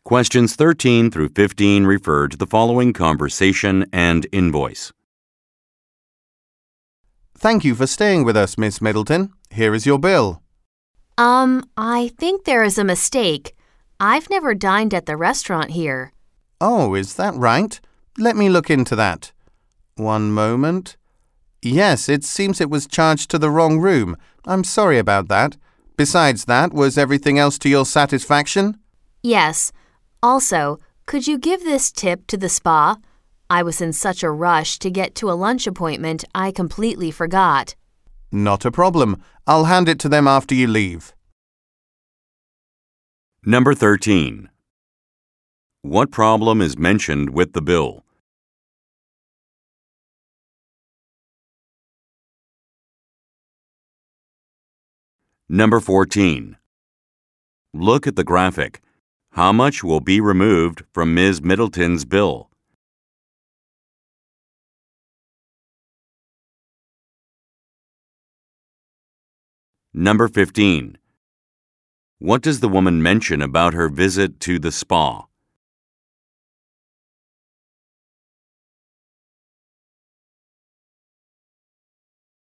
Questions 13 through 15 refer to the following conversation and invoice. Thank you for staying with us, Miss Middleton. Here is your bill. I think there is a mistake. I've never dined at the restaurant here. Oh, is that right? Let me look into that. One moment. Yes, it seems it was charged to the wrong room. I'm sorry about that. Besides that, was everything else to your satisfaction? Yes. Also, could you give this tip to the spa? I was in such a rush to get to a lunch appointment, I completely forgot. Not a problem. I'll hand it to them after you leave. Number 13. What problem is mentioned with the bill? Number 14. Look at the graphic. How much will be removed from Ms. Middleton's bill? Number 15. What does the woman mention about her visit to the spa?